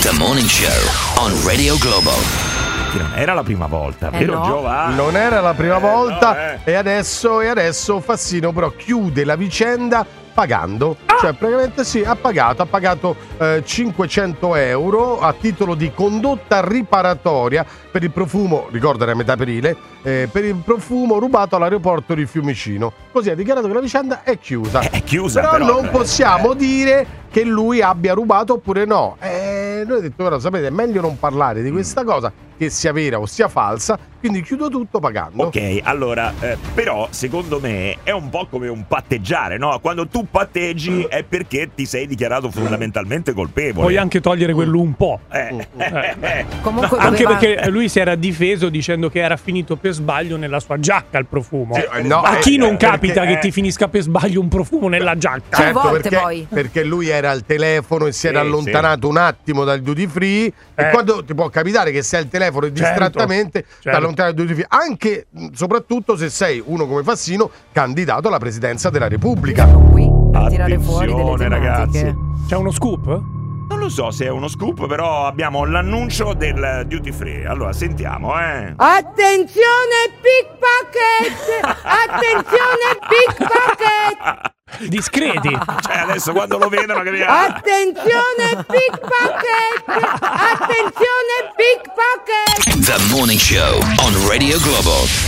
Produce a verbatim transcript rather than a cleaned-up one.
The Morning Show on Radio Globo. Che non era la prima volta, Eh vero no. Giovanni? Non era la prima Eh, volta no, eh. e adesso, e adesso Fassino però chiude la vicenda pagando, cioè praticamente sì, ha pagato, ha pagato eh, cinquecento euro a titolo di condotta riparatoria per il profumo, ricorda era metà aprile, eh, per il profumo rubato all'aeroporto di Fiumicino. Così ha dichiarato che la vicenda è chiusa. È chiusa, però, però, non eh. possiamo dire che lui abbia rubato oppure no. Eh, noi abbiamo detto, però sapete, è meglio non parlare di questa cosa, che sia vera o sia falsa, quindi chiudo tutto pagando. Ok, allora, eh, però secondo me è un po' come un patteggiare, no? Quando tu patteggi è perché ti sei dichiarato fondamentalmente colpevole. Puoi anche togliere quello un po'. Eh, Eh. Comunque Anche doveva- perché lui si era difeso dicendo che era finito per sbaglio nella sua giacca il profumo. Sì, eh, no, A eh, chi non eh, capita perché- che ti finisca per sbaglio un profumo nella giacca? Più volte perché, poi. perché lui era al telefono e si era Sì, allontanato un attimo dal duty free e Eh. quando ti può capitare che sei al telefono e Certo, distrattamente ti certo. allontani dal duty free, anche mh, soprattutto se sei uno come Fassino candidato alla presidenza della Repubblica. Siamo qui per tirare fuori delle Attenzione, tematiche. ragazzi. C'è uno scoop? Non lo so se è uno scoop, però abbiamo l'annuncio del duty free. Allora, sentiamo, eh. Attenzione pickpocket! Attenzione pickpocket! Discreti. Cioè, adesso quando lo vedono che viene... Attenzione pickpocket! Attenzione pickpocket! The Morning Show on Radio Globo.